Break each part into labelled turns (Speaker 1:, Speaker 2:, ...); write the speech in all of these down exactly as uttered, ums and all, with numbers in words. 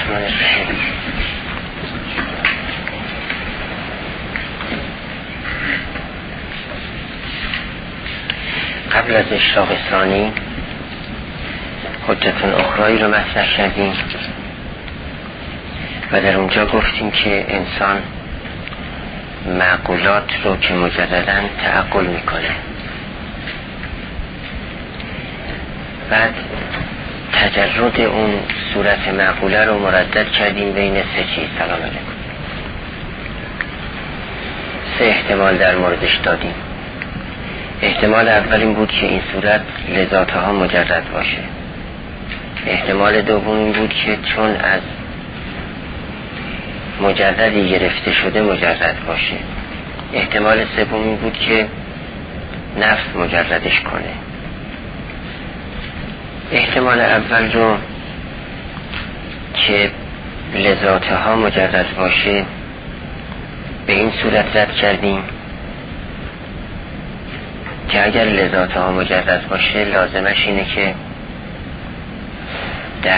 Speaker 1: الرحمن الرحیم. قبل از اشراق ثانی حجت اخرایی رو مطرح کردیم و در اونجا گفتیم که انسان معقولات رو که مجدداً تعقل میکنه، بعد تجرد اون صورت معقوله رو مردد کردیم بین سه چیز. سلام علیکم. سه احتمال در موردش دادیم. احتمال اول این بود که این صورت لذاتها مجرد باشه. احتمال دوم این بود که چون از مجردی گرفته شده مجرد باشه. احتمال سوم این بود که نفس مجردش کنه. احتمال اول رو که لذاتها مجرد باشه به این صورت رد کردیم که اگر لذاتها مجرد باشه لازمش اینه که در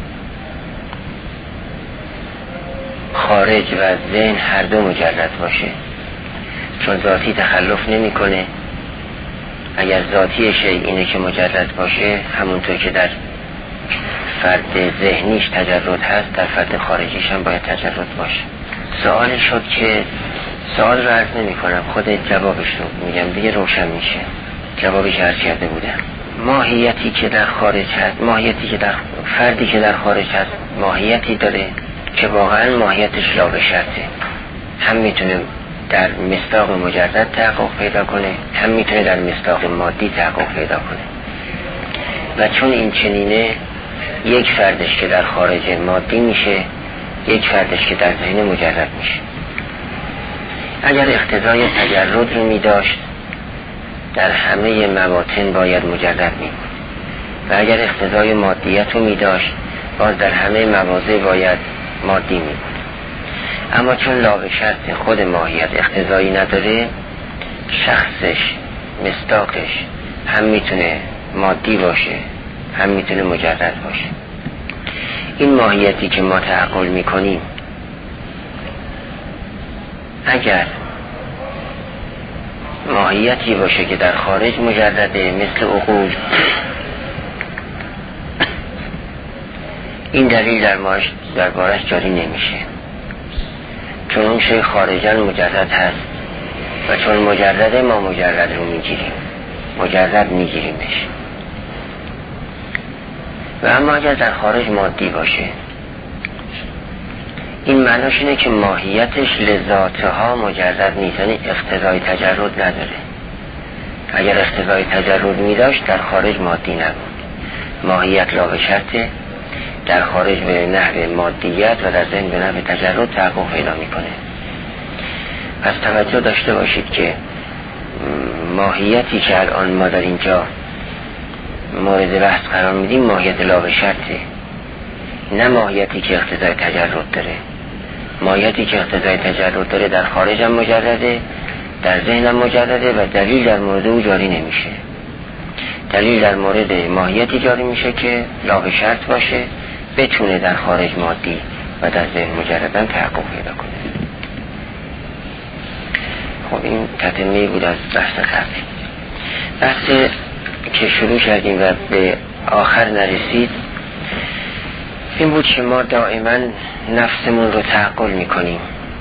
Speaker 1: خارج و ذهن هر دو مجرد باشه، چون ذاتی تخلف نمی کنه. اگر ذاتی شیء اینه که مجرد باشه، همونطور که در فرد ذهنیش تجرد هست در فرد خارجیش هم باید تجرد باشه. سوال شد که سوال رو عرض نمی کنم، خود جوابش رو میگم دیگه روشن میشه. جوابی که عرض کرده بودم، ماهیتی که در خارج هست، ماهیتی که در فردی که در خارج هست ماهیتی داره که واقعا ماهیتش لا به شرطه. هم میتونه در مصداق مجرد تحقق پیدا کنه، هم میتونه در مصداق مادی تحقق پیدا کنه. و چون این چنینه، یک فردش که در خارج مادی میشه، یک فردش که در ذهن مجرد میشه. اگر اقتضای تجرد رو میداشت در همه مواطن باید مجرد میبود و اگر اقتضای مادیت رو میداشت باز در همه مواضع باید مادی میبود. اما چون لا به شرط خود ماهیت اقتضایی نداره، شخصش مصداقش هم میتونه مادی باشه هم میتونه مجرد باشه. این ماهیتی که ما تعقل میکنیم اگر ماهیتی باشه که در خارج مجرده مثل عقول، این دلیل در ماش در بارش جاری نمیشه، چون اون شیء خارجاً مجرد هست و چون مجرده ما مجرد رو میگیریم، مجرد میگیریمش. و اما اگر در خارج مادی باشه، این معناش اینه که ماهیتش لذاتها مجرد نیست، یعنی اقتضای تجرد نداره. اگر اقتضای تجرد میداشت در خارج مادی نبود. ماهیت لا به شرطه، در خارج به نحو مادیت و در ذهن به نحو تجرد تحقق پیدا میکنه. پس توجه داشته باشید که ماهیتی که الان ما در اینجا مورد بحث قرار میدیم ماهیت لا به شرطه، نه ماهیتی که اقتضای تجرد داره. ماهیتی که اقتضای تجرد داره در خارج هم مجرده، در ذهن هم مجرده و دلیل در مورد او جاری نمیشه. دلیل در مورد ماهیتی جاری میشه که لا به شرط باشه، بتونه در خارج مادی و در ذهن مجردن تحقق پیدا کنه. خب این تتمه بود از بحث قبلی. بحث که شروع کردیم و به آخر نرسید این بود که ما دائما نفسمون رو تعقل میکنیم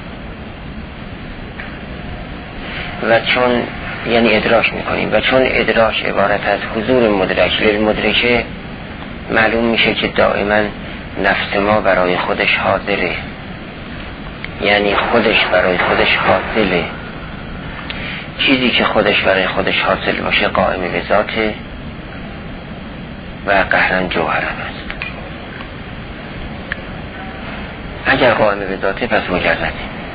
Speaker 1: و چون یعنی ادراک میکنیم و چون ادراک عبارت از حضور مدرک للمدرکه، معلوم میشه که دائما نفس ما برای خودش حاضره، یعنی خودش برای خودش حاصله. چیزی که خودش برای خودش حاصل باشه قائم به ذاته و قهرن جوهرم است. اگر قائم به ذاته پس مجرده.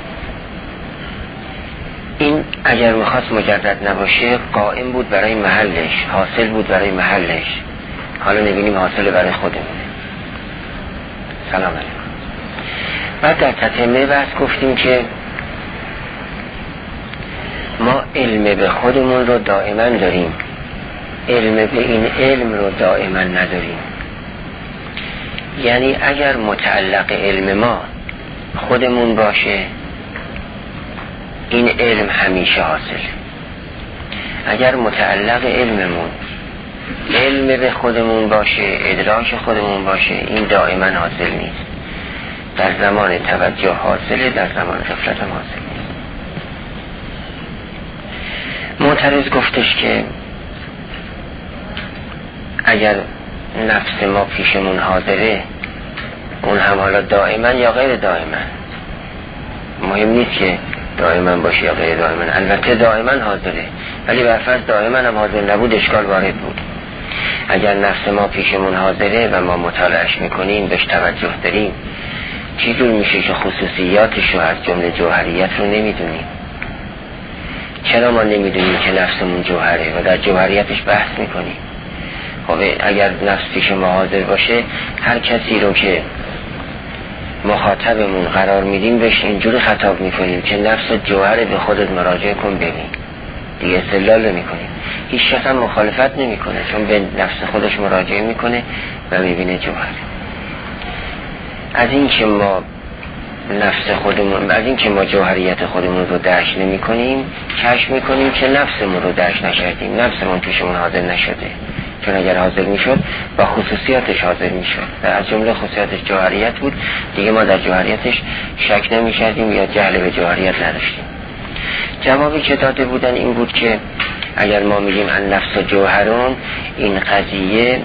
Speaker 1: این اگر میخواست مجرد نباشه قائم بود برای محلش، حاصل بود برای محلش. حالا نبینیم حاصل برای خودمونه. سلام علیکم. بعد در تتمه بحث گفتیم که ما علم به خودمون رو دائما داریم، علم به این علم رو دائما نداریم. یعنی اگر متعلق علم ما خودمون باشه این علم همیشه حاصل. اگر متعلق علممون علم به خودمون باشه، ادراک خودمون باشه، این دائما حاصل نیست. در زمان توجه حاصله، در زمان غفلت هم حاصل نیست. معترض گفتش که اگر نفس ما پیشمون حاضره اون هم حالا دائما یا غیر دائما، مهم نیست که دائما باشه یا غیر دائما، البته دائما حاضره، ولی برفرض دائما هم حاضر نبود اشکال وارد بود. اگر نفس ما پیشمون حاضره و ما مطالعهش میکنیم، بهش توجه داریم، چی جور میشه که خصوصیاتش رو از جمله جوهریت رو نمیدونیم؟ چرا ما نمیدونیم که نفسمون جوهره و در جوهریتش بحث میکنیم؟ خب اگر نفس پیش ما حاضر باشه، هر کسی رو که مخاطبمون قرار میدیم بهش اینجوری خطاب میکنیم که نفس جوهره، به خودت مراجعه کن ببین، دیگه استدلال نمیکنیم. هیچ شخص هم مخالفت نمیکنه، چون به نفس خودش مراجعه میکنه و میبینه جوهره. از این که ما نفس خودمون، از این که ما جوهریت خودمون رو درک نمی کنیم، کشف می کنیم که نفسمون رو درک نکردیم، نفسمون پیشمون حاضر نشده. چون اگر حاضر می شد با خصوصیاتش حاضر می شد و از جمله خصوصیاتش جوهریت بود، دیگه ما در جوهریتش شک نمی کردیم یا جهل به جوهریت نداشتیم. جوابی که داده بودن این بود که اگر ما میگیم ان نفس جوهرون، این قضیه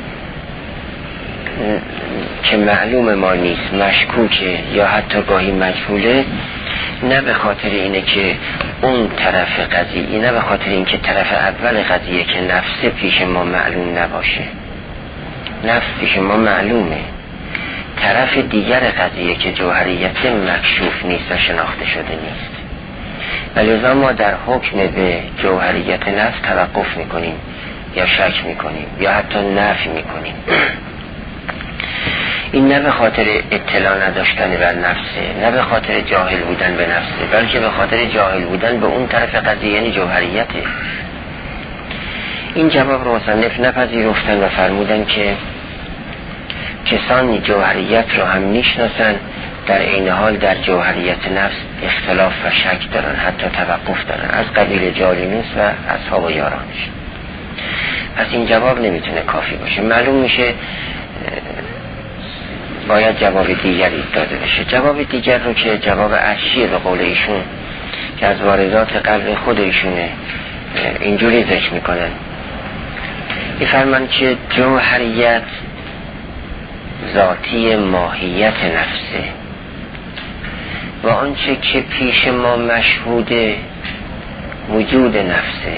Speaker 1: که معلوم ما نیست، مشکوکه یا حتی گاهی مجهوله، نه به خاطر اینه که اون طرف قضیه، نه به خاطر این که طرف اول قضیه که نفس پیش ما معلوم نباشه. نفس پیش ما معلومه، طرف دیگر قضیه که جوهریت مکشوف نیست و شناخته شده نیست، ولذا ما در حکم به جوهریت نفس توقف میکنیم یا شک میکنیم یا حتی نفی میکنیم. این نه به خاطر اطلاع نداشتن بر نفسه، نه به خاطر جاهل بودن به نفسه، بلکه به خاطر جاهل بودن به اون طرف قضیه، یعنی جوهریته. این جواب رو مصنف نپذیرفتن و فرمودن که کسانی جوهریت رو هم میشناسن، در این حال در جوهریت نفس اختلاف و شک دارن، حتی توقف دارن، از قبیل جالینوس و اصحاب و یارانش. پس این جواب نمیتونه کافی باشه. معلوم میشه باید جواب دیگری داده بشه. جواب دیگر رو که جواب عشیه به قول ایشون که از واردات قلب خود ایشونه اینجوری ذکر میکنن، میفرمان که جوهریت ذاتی ماهیت نفسه و آنچه که پیش ما مشهوده وجود نفسه.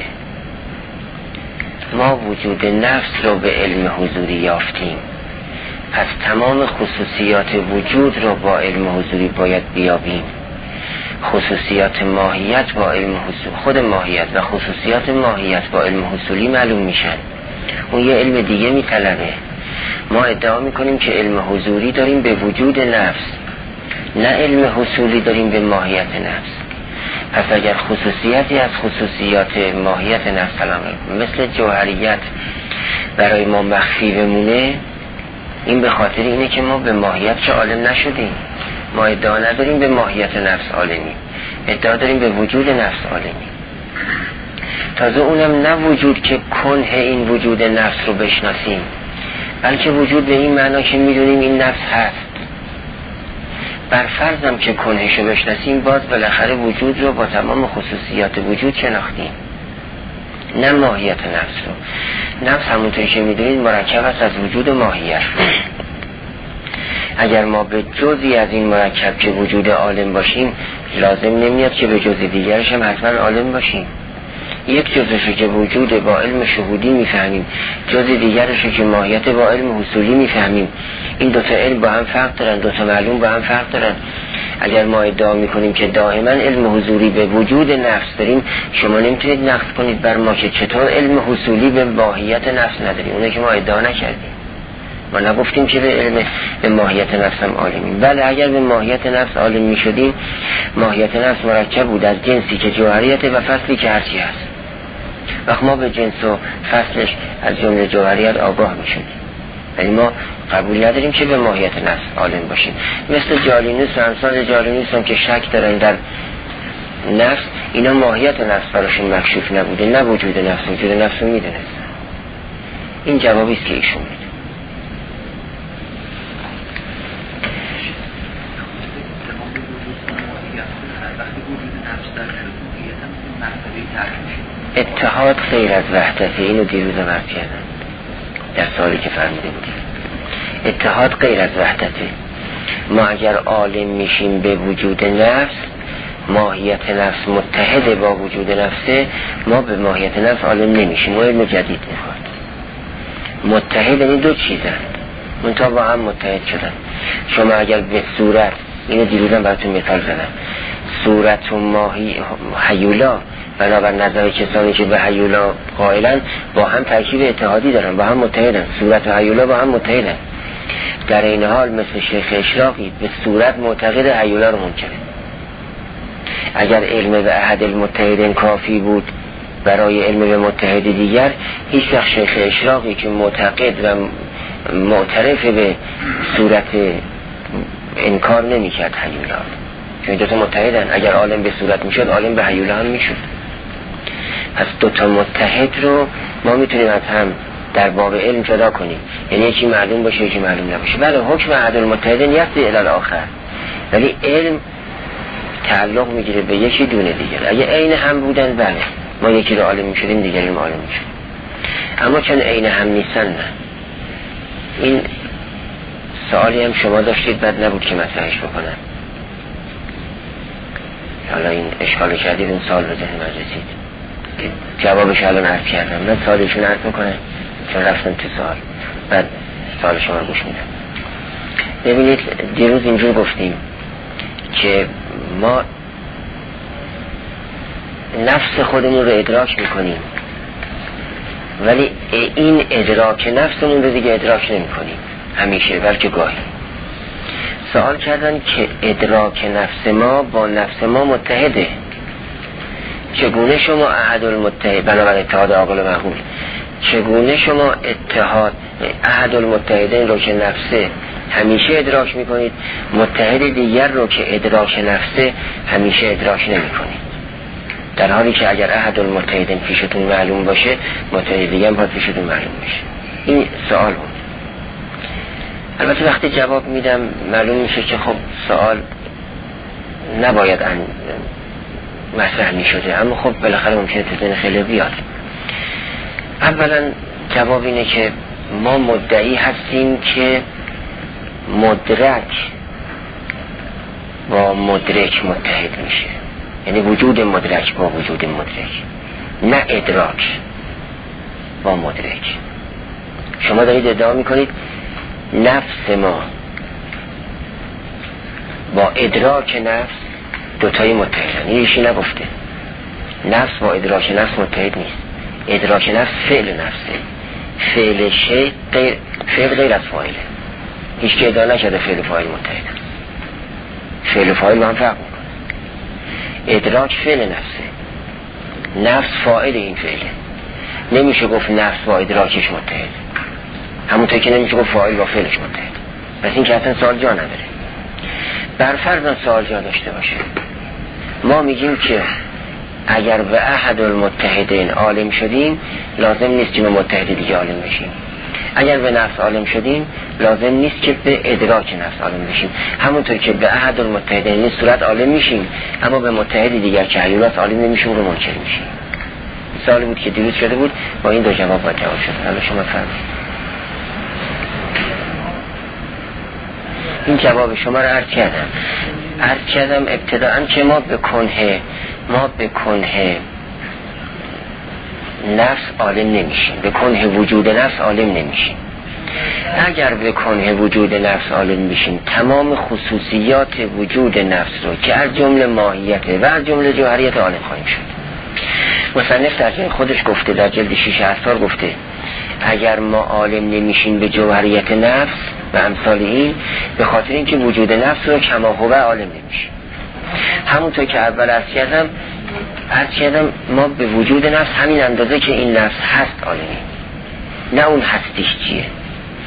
Speaker 1: ما وجود نفس رو به علم حضوری یافتیم، پس تمام خصوصیات وجود رو با علم حضوری باید بیابیم. خصوصیات ماهیت با علم حضوری، خود ماهیت و خصوصیات ماهیت با علم حضوری معلوم میشن. اون یه علم دیگه میطلبه. ما ادعا میکنیم که علم حضوری داریم به وجود نفس، نه علم حصولی داریم به ماهیت نفس. پس اگر خصوصیتی از خصوصیات ماهیت نفس مثل جوهریت برای ما مخفی بمونه، این به خاطر اینه که ما به ماهیت چه عالم نشدیم. ما ادعا نداریم به ماهیت نفس عالمیم، ادعا داریم به وجود نفس عالمیم. تازه اونم نه وجود که کنه این وجود نفس رو بشناسیم، بلکه وجود به این معنا که میدونیم این نفس هست. برفرضم که کنهشو بشناسیم، باز بالاخره وجود رو با تمام خصوصیات وجود شناختیم، نه ماهیت نفس رو. نفس همونطوری که میدونید مرکب است از وجود و ماهیت. اگر ما به جزئی از این مرکب که وجود عالم باشیم، لازم نمیاد که به جزئی دیگرش هم حتما عالم باشیم. یک جزءشو که وجود با علم شهودی میفهمیم، جزء دیگرشو که ماهیت با علم حصولی میفهمیم. این دوتا علم با هم فرق دارن، دوتا معلوم با هم فرق دارن. اگر ما ادعا میکنیم که دائما علم حضوری به وجود نفس داریم، شما نمیتونید نقد کنید بر ما که چطور علم حصولی به ماهیت نفس نداریم. اونه که ما ادعا نکردیم. ما نگفتیم که به علم به ماهیت نفس هم عالمیم. بله، اگر به ماهیت نفس عالم میشدیم، ماهیت نفس مرکب بود از جنسی که جوهریت و فصلی که هرچی هست. وقت ما به جنس و فصلش از جمله جوهریت آگاه میشدیم. ولی ما قبول نداریم که به ماهیت نفس عالم باشیم. مثل جالینوس و امثال جالینوس هم که شک دارن در نفس، اینا ماهیت نفس براشون مکشوف نبوده، نه وجود نفس، وجود نفس رو میدونه. این جوابی است که ایشون میده. اتحاد غیر از وحدته، اینو دیروز هم عرض کردم در سالی که فرموده بودیم. اتحاد غیر از وحدته. ما اگر عالم میشیم به وجود نفس، ماهیت نفس متحد با وجود نفسه، ما به ماهیت نفس عالم نمیشیم. ما علم جدید میخواد. متحد این دو چیزن، منتها با هم متحد شدن. شما اگر به صورت، اینو دیروزم براتون مثال زدم، صورت و ماهی هیولا بنابر نظر کسانی که به هیولا قائلن با هم ترکیب اتحادی دارن، با هم متحدن. صورت و هیولا با هم متحدن. در این حال مثل شیخ اشراقی به صورت معتقد هیولا رو منکره. اگر علم به احد المتحدین کافی بود برای علم به متحد دیگر، هیچ وقت شیخ اشراقی که معتقد و معترف به صورت انکار نمی کرد هیولا، چون دوتا متحدن. اگر عالم به صورت می شد، عالم به هیولا هم می شد. پس دوتا متحد رو ما میتونیم از هم در باب علم جدا کنیم، یعنی یکی معلوم باشه یکی معلوم نباشه. بله حکم احد المتحدین یفتی الی الاخر، ولی علم تعلق میگیره به یکی دونه دیگر. اگه عین هم بودن بله ما یکی رو عالم میشدیم دیگری رو عالم میشدیم، اما چون عین هم نیستن نه. این سوالی هم شما داشتید، بد نبود که مطرحش بکنم. حالا این اشکال کردید، اون سال به ذهن من رسید که جوابش الان عرض کردم. من سوالشون عرض بکنم چون رفتم تو سوال، بعد سوال شما رو گوش میدم. ببینید دیروز اینجور گفتیم که ما نفس خودمون رو ادراک میکنیم، ولی این ادراک نفسمون رو دیگه ادراک نمی کنیم همیشه، بلکه گاهی. سوال کردن که ادراک نفس ما با نفس ما متحده، چگونه شما احد المتحد بنابر اتحاد عاقل و معقول، چگونه شما اتحاد احد المتحدین رو که نفسه همیشه ادراک میکنید، متحد دیگر رو که ادراک نفسه همیشه ادراک نمیکنید، در حالی که اگر احد المتحدین پیشتون معلوم باشه، متحد دیگر هم پیشتون معلوم میشه. این سوال بود. البته وقتی جواب میدم معلوم میشه که خب سوال نباید ان مطرح میشده، اما خب بالاخره ممکنه تزین خیلی بیاد. اولا جواب اینه که ما مدعی هستیم که مدرک با مدرک متحد میشه، یعنی وجود مدرک با وجود مدرک، نه ادراک با مدرک. شما دارید ادعا میکنید نفس ما با ادراک نفس دوتایی متحدن. این ایشی نگفته نفس با ادراک نفس متحد نیست. ادراک نفس فعل نفسه، فعل شیء غیر فعل غیر از فاعله. هیچ که ادعا نکرده فعل فاعل متحد. فعل فاعل با هم فرق میکنه. ادراک فعل نفسه، نفس فاعل این فعله. نمیشه گفت نفس با ادراکش متحد، همونطور که نمیشه گفت فاعل با فعلش متحد. پس این که اصلا سوال جا نداره. برفرض سوال جا داشته باشه، ما میگیم که اگر به احد المتحدین عالم شدیم، لازم نیست که به متحد دیگه عالم بشیم. اگر به نفس عالم شدیم، لازم نیست که به ادراک نفس عالم بشیم. همونطور که به احد المتحدین این صورت عالم میشیم، اما به متحد دیگر که هیولاس عالم نمیشیم، رو منکر میشیم. سوالی بود که دیروز شده بود، با این دو جواب باید جواب شد. حالا شما فرمایید. این جواب شما رو عرض کردم. عرض کردم ابتداءً که ما به کنه ما به کنه نفس عالم نمیشیم، به کنه وجود نفس عالم نمیشیم. اگر به کنه وجود نفس عالم میشیم، تمام خصوصیات وجود نفس رو که از جمله ماهیت و از جمله جوهریت عالم خواهیم شد. مصنف در جای خودش گفته، در جلد شیش اثار گفته اگر ما عالم نمیشیم به جوهریت نفس و امثال این، به خاطر اینکه وجود نفس رو کما هو عالم نمیشیم. همونطور که اول عرض کردم عرض کردم ما به وجود نفس همین اندازه که این نفس هست عالمی، نه اون هستیش چیه.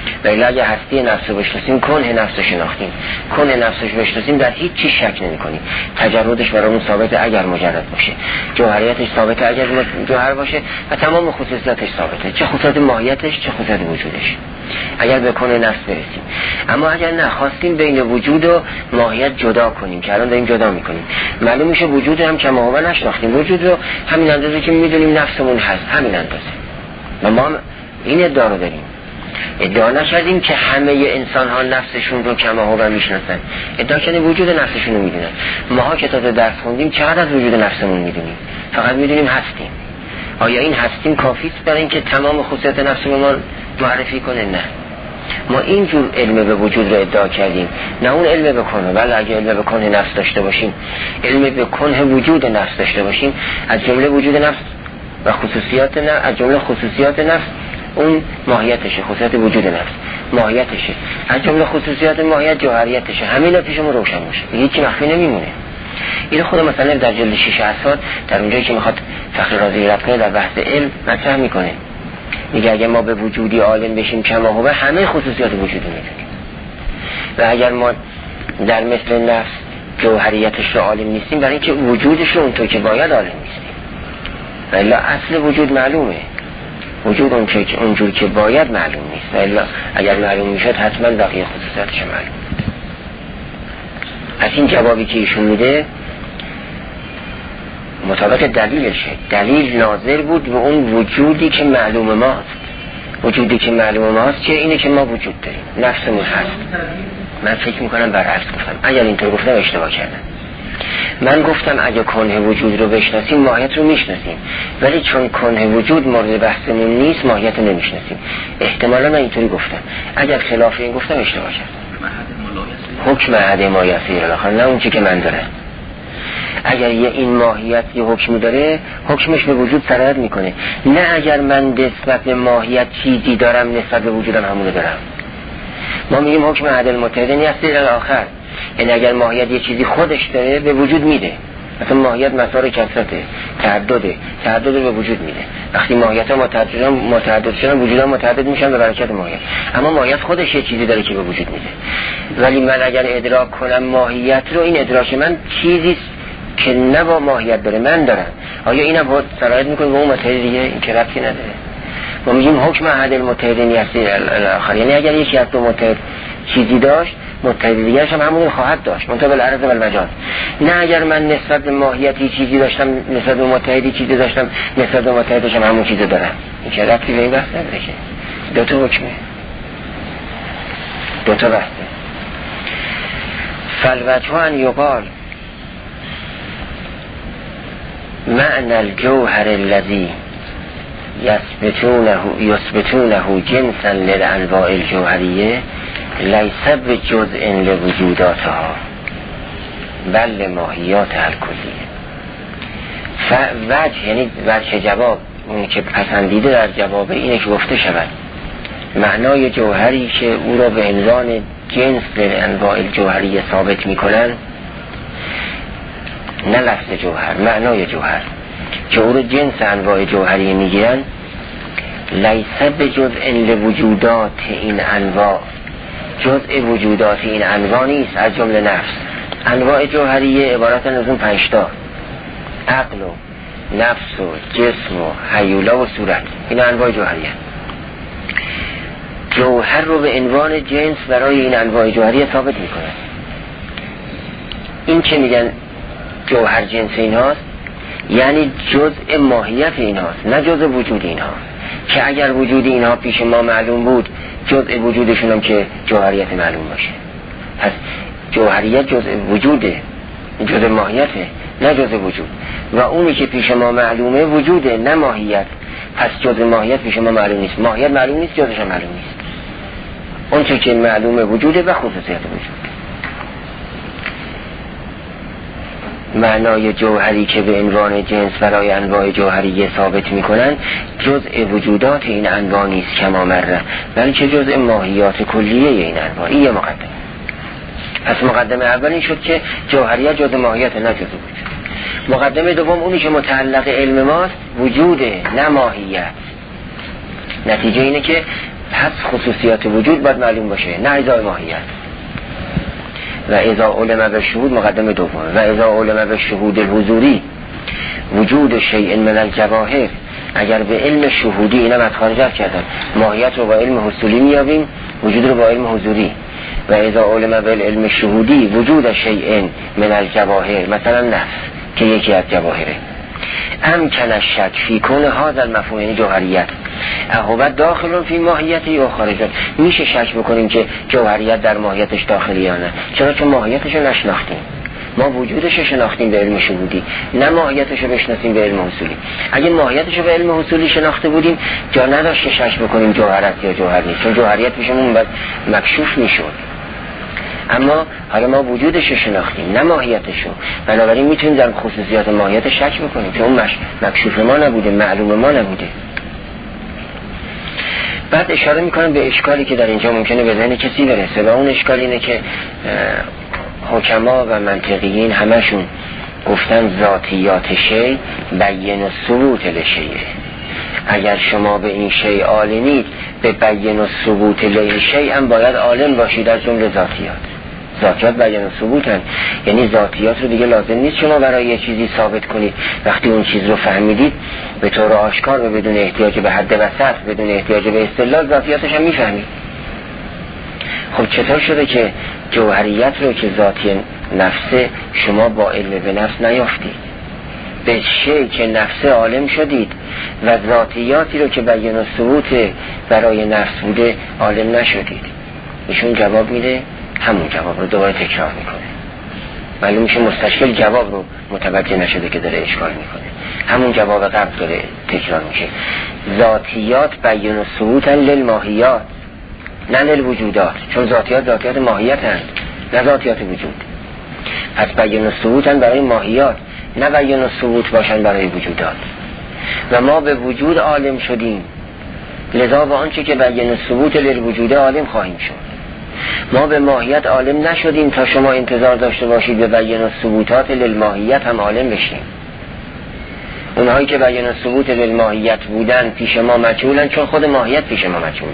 Speaker 1: ولی اگه هستی نفس رو بشناسیم کنه نفس رو شناختیم، کنه نفس رو بشناسیم در هیچ چیز شک نمی کنیم. تجردش برامون ثابته اگر مجرد باشه، جوهریتش ثابته اگر جوهر باشه و تمام خصوصیاتش ثابته، چه خصوصیات ماهیتش چه خصوصیات وجودش، اگر به کنه نفس برسیم. اما اگر نخواستیم بین وجود و ماهیت جدا کنیم که الان داریم جدا میکنیم، معلوم میشه وجود هم که ما نشناختیم، وجود رو همین اندازه که میدونیم نفسمون هست همین اندازه. و ما این ادعا رو داریم، ادعا نکردیم که همه انسان ها نفسشون رو کما هو میشناسن، ادعا کردیم وجود نفسشون رو میدونن. ماها که تا درس خوندیم چقدر از وجود نفسمون میدونیم؟ فقط میدونیم هستیم. آیا این هستیم کافیست برای اینکه تمام خصوصیات نفسمون رو معرفی کنه؟ نه. ما اینجور علم به وجود رو ادعا کردیم، نه اون علم به کنه. ولی اگه علم به کنه نفس داشته باشیم، علم به کنه وجود نفس داشته باشیم، از جمله وجود نفس و خصوصیات نفس، از جمله خصوصیات نفس اون ماهیتشه، خصوصیات وجود نفس ماهیتشه، از جمله خصوصیات ماهیت جوهریتشه. همین پیشمون روشن باشه، هیچی مخفی نمیمونه. این خود مثلا در جلد شش اساس در اونجایی که میخواد فخر رازی رد کنه در بحث علم مطرح میکنه، میگه اگر ما به وجودی عالم بشیم کما هو همه خصوصیات وجود رو میدونیم، و اگر ما در مثل نفس جوهریتش رو عالم نیستیم برای اینکه وجودش رو اونطور که باید عالم نیستیم. ولی اصل وجود معلومه، وجود اونجور که باید معلوم نیست، ولی اگر معلوم میشد حتما بقیه خصوصیاتش معلوم. از این جوابی که ایشون میده مطابق دلیلشه، دلیل ناظر بود به اون وجودی که معلوم ماست. وجودی که معلوم ماست چه؟ اینه که ما وجود داریم، نفسمون هست. من فکر میکنم برعکس گفتم، اگر اینطور گفتم اشتباه کردم. من گفتم اگه کنه وجود رو بشناسیم ماهیت رو میشناسیم، ولی چون کنه وجود مورد بحثمون نیست ماهیت رو نمیشناسیم. احتمالا من اینطوری گفتم، اگر خلاف این گفتم اشتباه کردم. حکم عهد ما یسیر الاخر، نه اون چی که من دارم. اگر یه این ماهیت یه حکمی داره حکمش به وجود سرایت میکنه، نه اگر من نسبت به ماهیت چیزی دارم نسبت به وجودم همونه دارم. ما میگیم حکم عدل متحدن یسیر الاخر، یعنی اگر ماهیت یه چیزی خودش داره به وجود میده. مثلا ماهیت مسار کثرته، تعدده، تعدد به وجود میده. وقتی ماهیت ها متعدد شدن متعدد شدن وجود ها متعدد میشن به برکت ماهیت. اما ماهیت خودش یه چیزی داره که به وجود میده. ولی من اگر ادراک کنم ماهیت رو، این ادراک من چیزی که نه با ماهیت داره من دارم، آیا اینم باید سرایت میکنه به اون متحد دیگه؟ این که ربطی نداره. ما میگیم حکم عدل متحدن یسیر الاخر، یعنی اگر یکی از دو متحد چیزی داشت متحد دیگرش هم همون خواهد داشت، منتها بالعرض و المجاز. نه اگر من نسبت به ماهیتی چیزی داشتم نسبت به متحدی چیزی داشتم نسبت به متحدش هم همون چیزی دارم. این که ربطی به این بحث نداره که دو تا حکمه، دو تا بحثه. فالوجه ان یقال معنى الجوهر الذي يثبتونه يثبتونه جنسا للانواع الجوهریه لیس بجزء لوجوداتها بل ماهیات الکلیه. وجه یعنی وجه جواب، اون که پسندیده در جواب اینه که گفته شود معنای جوهری که او را به عنوان جنس للانواع الجوهریه ثابت میکنن، نه لفظ جوهر، معنای جوهر که او رو جنس انواع جوهریه میگیرن، لیس بجزء لوجودات این انواع، جزء وجودات این انواع نیست، از جمله نفس. انواع جوهریه عبارتن از اون پنجتا: عقل و نفس و جسم و هیولا و صورت. این انواع جوهریه. جوهر رو به عنوان جنس برای این انواع جوهریه ثابت میکنن. این که میگن جوهر جنس این هاست یعنی جزء ماهیت این هاست، نه جزء وجود این ها، که اگر وجود اینها پیش ما معلوم بود جزء وجودشون هم که جوهریت معلوم باشه. پس جوهریت جزء وجوده، جزء ماهیته، نه جزء وجود. و اونی که پیش ما معلومه وجوده نه ماهیت، پس جزء ماهیت پیش ما معلوم نیست، ماهیت معلوم نیست، جزءش معلوم نیست. اون چه که معلومه وجوده و خصوصیت وجود. معنای جوهری که به عنوان جنس برای انواع جوهریه ثابت میکنن جزء وجودات این انواع نیست کما مره، بلکه جزء ماهیات کلیه این انواع. این یه مقدمه. پس مقدمه اول این شد که جوهریت جزء ماهیت نه جزء وجود. مقدمه دوم اونی که متعلق علم ماست وجوده نه ماهیت. نتیجه اینه که پس خصوصیات وجود باید معلوم باشه، نه ازای ماهیت. و اذا علم به شهود مقدم دوم، و اذا علم به شهود الحضوری وجود شیء من الجواهر، اگر به علم شهودی اینا مدخارج کردن، ماهیت رو با علم حصولی میابیم، وجود رو با علم حضوری. و اذا علم به علم شهودی وجود شیء من الجواهر، مثلا نفس که یکی از جواهره، امکن الشک فی کون هذا المفهوم، یعنی جوهریت اهوت داخل فی ماهیتی یا خارجه، میشه شک بکنیم که جوهریت در ماهیتش داخلی یا نه؟ چرا؟ چون ماهیتش رو نشناختیم. ما وجودش رو شناختیم به علم شهودی، نه ماهیتش رو بشناسیم به علم حصولی. اگه ماهیتش رو به علم حصولی شناخته بودیم جا نداشت که شک بکنیم جوهرت یا جوهر نیست، چون جوهریت پیشمون بعد مکشوف میشد. اما حالا ما وجودش رو شناختیم نه ماهیتش رو، بنابراین میتونیم در خصوصیات ماهیت شک بکنیم، چون مش... مکشوف ما نبوده، معلوم ما نبوده. بعد اشاره میکنم به اشکالی که در اینجا ممکنه به ذهن کسی برسه، و اون اشکال اینه که حکما و منطقیین همشون گفتن ذاتیات شی بیان و ثبوت لشیء. اگر شما به این شی عالمید به بیان و ثبوت لشیء هم باید عالم باشید از جمله ذاتیات. ذاتیات بیان و ثبوتن، یعنی ذاتیات رو دیگه لازم نیست شما برای یه چیزی ثابت کنید، وقتی اون چیز رو فهمیدید به طور آشکار و بدون احتیاج به حد وسط، بدون احتیاج به استدلال، ذاتیاتش هم میفهمید. خب چطور شده که جوهریت رو که ذاتی نفسه شما با علم به نفس نیافتید، به شی که نفسه عالم شدید و ذاتیاتی رو که بیان و ثبوت برای نفس بوده عالم نشدید؟ ایشون جواب میده، همون جواب رو دوباره تکرار میکنه. معلوم میشه مستشکل جواب رو متوجه نشده که داره اشکال میکنه، همون جواب قبل داره تکرار میشه. ذاتیات بیان و ثبوتن للماهیات نه للوجودات، چون ذاتیات ذاتیات ماهیت هست نه ذاتیات وجود. پس بیان و ثبوتن برای ماهیات، نه بیان و ثبوت باشن برای وجودات. و ما به وجود عالم شدیم، لذا با آنچه که بیان و ثبوت للوجود عالم خواهیم شد. ما به ماهیت عالم نشدیم تا شما انتظار داشته باشید به بیان و ثبوتات للماهیت هم عالم بشیم. اونهایی که بیان و ثبوت للماهیت بودن پیش ما مجهولن، چون خود ماهیت پیش ما مجهوله.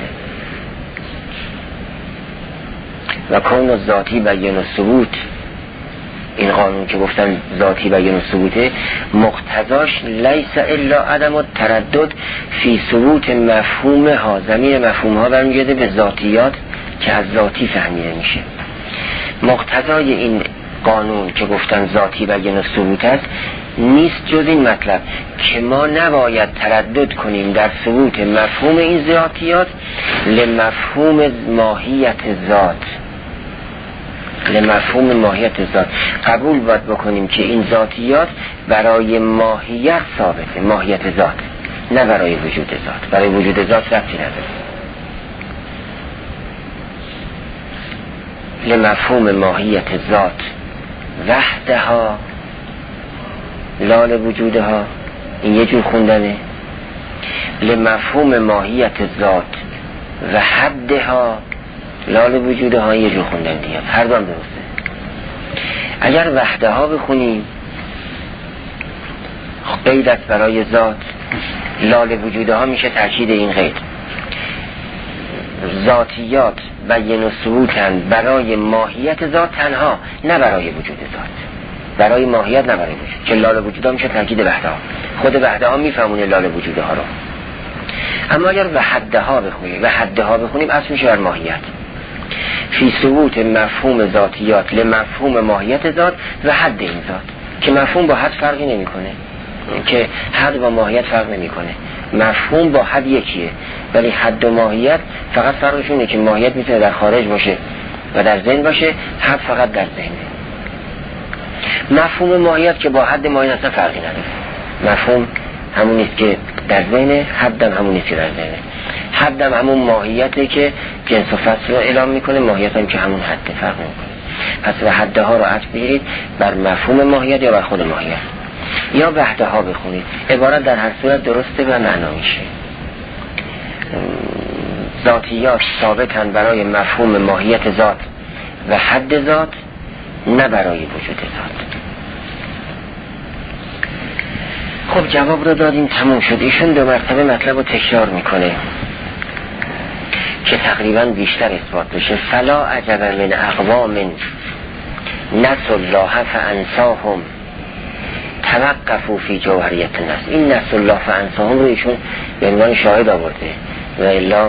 Speaker 1: و کون ذاتی بیان و ثبوت، این قانون که گفتن ذاتی بیان و ثبوته، مقتضاش لیس الا عدم التردد فی ثبوت مفهوم ها. ضمیر مفهوم ها برمیگرده به ذاتیات که از ذاتی فهمیده میشه. مقتضای این قانون که گفتن ذاتی بیان و ثبوت است نیست جز این مطلب که ما نباید تردد کنیم در ثبوت مفهوم این ذاتیات لمفهوم ماهیت ذات. لمفهوم ماهیت ذات قبول باید بکنیم که این ذاتیات برای ماهیت ثابته، ماهیت ذات، نه برای وجود ذات. برای وجود ذات ربطی نداره. لمفهوم ماهیت ذات وحدها لا لوجودها، این یه جور خوندنه. لمفهوم ماهیت ذات و حدها لا لوجودها، یه جور خوندن دیگه. هر دو هم درسته. اگر وحدها بخونیم قید است برای ذات، لا لوجودها میشه تأکید این قید. ذاتیات بیان و ثبوتن برای ماهیت ذات تنها، نه برای وجود ذات. برای ماهیت نه برای وجود، که لال وجودها میشه تاکید وحدها. خود وحدها میفهمونه لال وجودها رو. اما اگر وحدها بخونیم وحدها بخونیم اصل میشه بر ماهیت. فی ثبوت مفهوم ذاتیات لمفهوم ماهیت ذات و حد این ذات، که مفهوم با حد فرقی نمیکنه، که حد با ماهیت فرق نمیکنه. مفهوم با حد یکیه، ولی حد و ماهیت فقط فرقشون اینه که ماهیت میتونه در خارج باشه و در ذهن باشه، حد فقط در ذهنه. مفهوم ماهیت که با حد ماهیت اصلا فرقی نداره. مفهوم همون نیست که در ذهنه، حدم همون نیست که در ذهنه. حدم همون ماهیته که جنس و فصل رو اعلام میکنه، ماهیت هم که همون حد فرق میکنه. پس و حده ها رو عطف بگیرید بر مفهوم ماهیت یا بر خود ماهیت، یا وحده ها بخونید. عبارت در هر صورت درسته و معنا میشه. ذاتیات ثابتن برای مفهوم ماهیت ذات و حد ذات، نه برای وجود ذات. خب جواب رو دادیم، تموم شد. ایشون دو مرتبه مطلب رو تکرار میکنه که تقریبا بیشتر اثبات بشه. فلا عجب من اقوام نسوا الله فانساهم توقفوا فی جوهریت النفس. این نسوا الله فانساهم رو ایشون به عنوان شاهد آورده و الا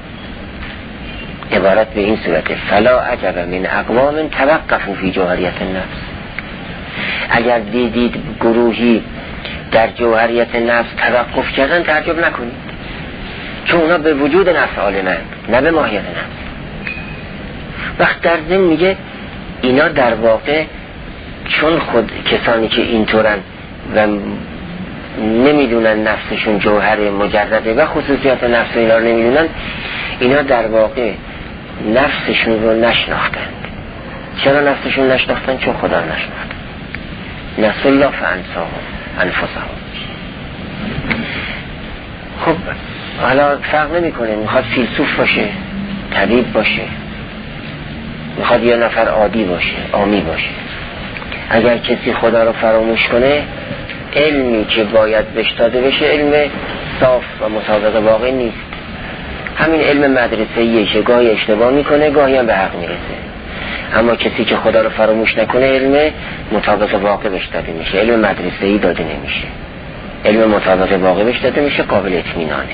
Speaker 1: عبارت به این صورته: فلا عجب من اقوام توقفوا فی جوهریت النفس. اگر دیدید گروهی در جوهریت نفس توقف کردن تعجب نکنید، چون اونا به وجود نفس عالمند نه به ماهیت نفس. وقت در ضمن میگه اینا در واقع چون خود کسانی که اینطورن و نمیدونن نفسشون جوهر مجرده و خصوصیات نفس اینا رو نمیدونن، اینا در واقع نفسشون رو نشناختند. چرا نفسشون نشناختند؟ چون خدا رو نشناختند. نسوا الله فانساهم انفسهم. خب حالا فرق نمیکنه، میخواد فیلسوف باشه، طبیب باشه، میخواد یه نفر عادی باشه، عامی باشه، اگر کسی خدا رو فراموش کنه، علمی که باید بهش داده بشه علم صاف و مطابق واقع نیست. همین علم مدرسه‌ایه که گاهی اشتباه میکنه، گاهی هم به حق میرسه. اما کسی که خدا رو فراموش نکنه علم مطابق واقع بهش داده میشه، علم مدرسه‌ای داده نمیشه. علم مطابق واقع بهش داده میشه، قابل اطمینانه.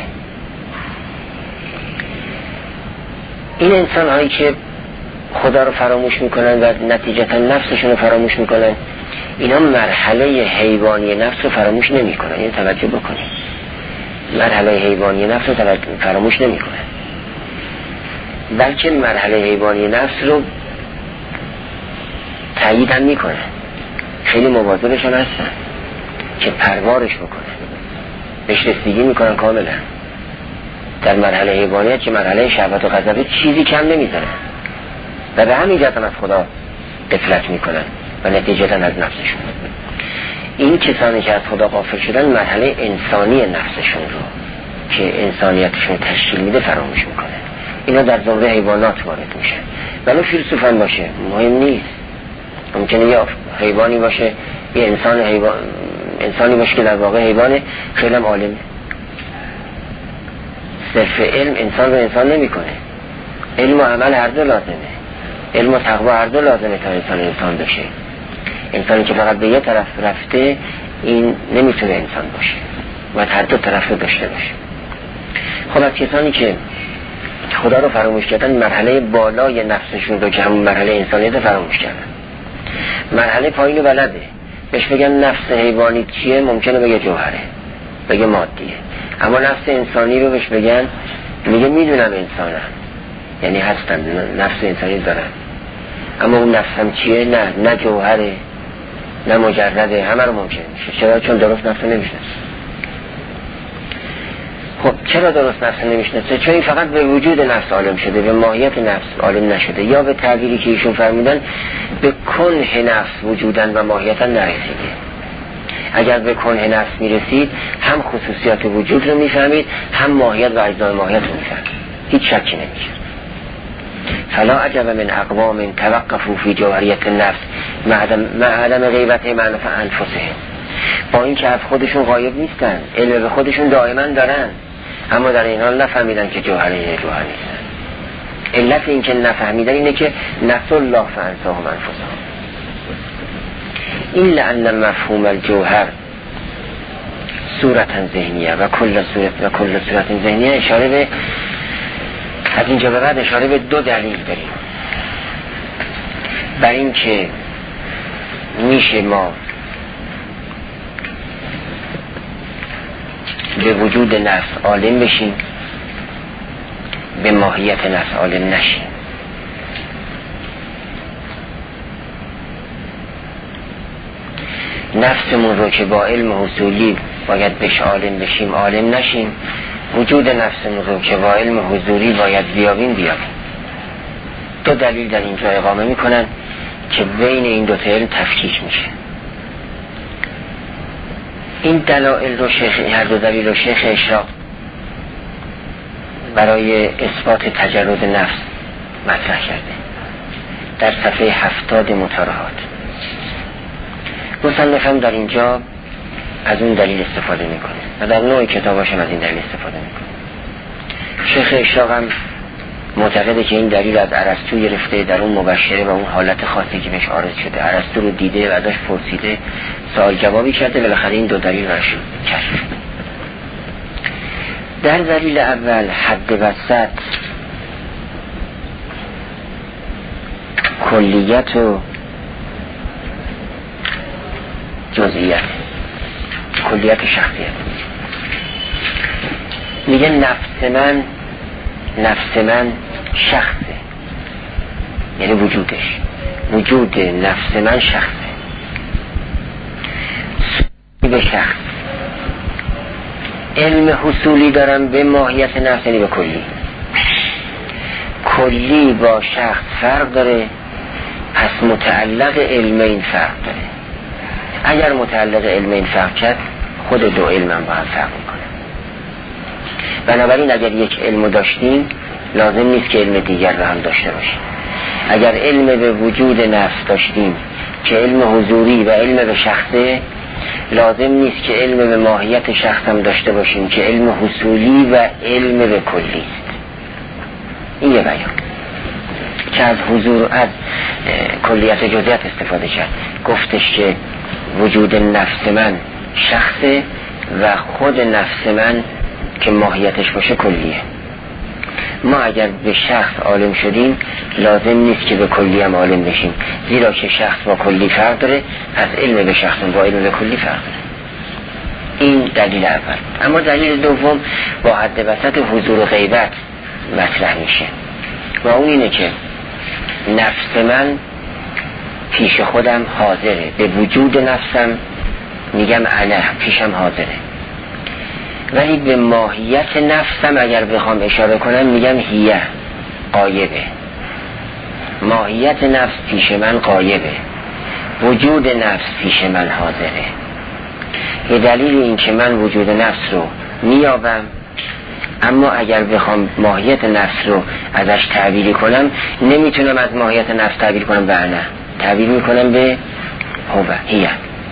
Speaker 1: این انسان هایی که خدا رو فراموش میکنن و نتیجتا نفسشون رو فراموش میکنن، اینا مرحله حیوانی نفس رو فراموش نمیکنن. این توجه بکنید، مرحله حیوانی نفس رو فراموش نمیکنن، بلکه مرحله حیوانی نفس رو تایید هم میکنن، خیلی مواظبش هم هستن که پروارش بکنن، بهش رسیدگی میکنن کاملا. در مرحله حیوانیت که مرحله شهوت و غضب چیزی کم نمیزنن و به همین جهت از خدا غفلت میکنن و نتیجتا از نفسشون. این کسانی که از خدا غافل شدن مرحله انسانی نفسشون رو که انسانیتشون تشکیل میده فراموش میکنن. اینا در زمره حیوانات وارد میشن. ولی فیلسوف هم باشه مهم نیست، ممکنه یه حیوانی باشه، یه انسان حیوان انسانی باشه که در واقع حیوانه، خیلی هم عالمه. صرف علم انسان رو انسان نمیکنه، علم و عمل هر دو لازمه، علم و تقوا هر دو لازمه تا انسان انسان بشه. انسانی که فقط به یه طرف رفته این نمیتونه انسان باشه، باید هر دو طرف رو داشته باشه. خب از کسانی که خدا رو فراموش کردن، مرحله بالای نفسشون رو که همون مرحله انسانیت فراموش کردن. مرحله پایین و بلده، بهش بگن نفس حیوانی چیه، ممکنه بگه جوهره، بگه مادیه. اما نفس انسانی رو بهش بگن، میگه میدونم انسانم، یعنی هستن، نفس انسانی دارن، اما اون نفسم چیه؟ نه نه جوهره نه مجرده، همه رو ممکن میشه. چرا؟ چون درست نفس نمیشناسه. خب چرا درست نفس نمیشناسه؟ چون این فقط به وجود نفس عالم شده، به ماهیت نفس عالم نشده، یا به تعبیری که ایشون فرمودن به کنه نفس وجودن و ماهیتا نرسیده. اگر به کنه نفس میرسید، هم خصوصیات وجود رو میفهمید، هم ماهیت و اجزای ماهیت رو میفهمید، هیچ شکی نمیشه. فلا عجب من اقوام توقفوا فی جوهریت النفس مع عدم غیبت منفع انفسهم. با این که از خودشون غایب نیستن، علم به خودشون دائما دارن، اما در این حال نفهمیدن که جوهره جوهر نیستن. علت این که نفهمیدن اینه که نسوا الله فانساهم انفسهم. این لأن مفهوم الجوهر صورتا ذهنیه و کل صورت و کل صورت ذهنیه. اشاره به از اینجا به بعد اشاره به دو دلیل داریم بر این که میشه ما به وجود نفس عالم بشیم، به ماهیت نفس عالم نشیم. نفسمون رو که با علم حصولی باید بهش عالم بشیم عالم نشیم، وجود نفسمون رو که با علم حضوری باید بیابیم بیابیم. دو دلیل در اینجا اقامه میکنن که بین این دو تا علم تفکیک میشه. این دلائل رو شیخ هر دو دلیل رو شیخ اشراق برای اثبات تجرد نفس مطرح کرده در صفحه هفتاد مطالعات. مصنف هم در اینجا از اون دلیل استفاده میکنه و در نوع کتاباش هم از این دلیل استفاده میکنه. شیخ اشراق هم معتقده که این دلیل از ارسطو گرفته، در اون مبشره و اون حالت خاصی که بهش عارض شده ارسطو رو دیده و ازش پرسیده، سوال جوابی کرده، بالاخره این دو دلیل براش کشف شد. در دلیل اول حد وسط کلیت و جزئیت، کلیت شخصیت. میگه نفس من، نفس من شخصه، یعنی وجودش، وجود نفس من شخصه. به شخص علم حصولی دارم به ماهیت نفس، یعنی به کلی. کلی با شخص فرق داره، پس متعلق علم این فرق داره. اگر متعلق علم این فرق کرد، خود دو علم هم با هم فرق میکنه. بنابراین اگر یک علم داشتیم لازم نیست که علم دیگر رو هم داشته باشیم. اگر علم به وجود نفس داشتیم که علم حضوری و علم به شخصه، لازم نیست که علم به ماهیت شخص هم داشته باشیم که علم حصولی و علم به کلی است. این یه بیان که از حضور از کلیت جزئیات استفاده کرد. گفتش که وجود نفس من شخصه و خود نفس من که ماهیتش باشه کلیه. ما اگر به شخص عالم شدیم لازم نیست که به کلی هم عالم بشیم، زیرا که شخص با کلی فرق داره، پس علم به شخص با علم به کلی فرق داره. این دلیل اول. اما دلیل دوم با حد وسط حضور و غیبت مطرح میشه و اون اینه که نفس من پیش خودم حاضره، به وجود نفسم میگم انا، پیشم حاضره، ولی به ماهیت نفسم اگر بخوام اشاره کنم میگم هیه، غایبه. ماهیت نفس پیش من غایبه، وجود نفس پیش من حاضره. یه دلیل این که من وجود نفس رو میابم، اما اگر بخوام ماهیت نفس رو ازش تعبیری کنم نمیتونم از ماهیت نفس تعبیر کنم به انا، تعبیر میکنم به هو، هیه.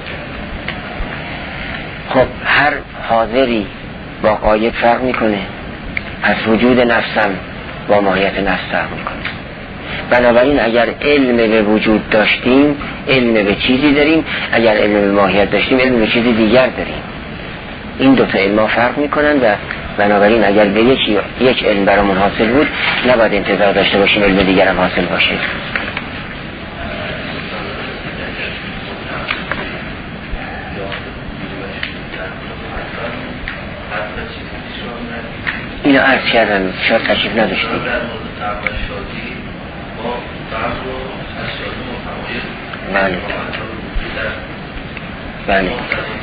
Speaker 1: خب هر حاضری با غایب فرق میکنه، از وجود نفسم با ماهیت نفس فرق میکنه. بنابراین اگر علم به وجود داشتیم علم به چیزی داریم، اگر علم به ماهیت داشتیم علم به چیزی دیگر داریم. این دوتا علم فرق میکنن و بنابراین اگر به یک, یک علم برامون حاصل بود نباید انتظار داشته باشیم علم دیگر هم حاصل باشه. اینو عرض کردم، شاید تشریف نداشتیم. بله بله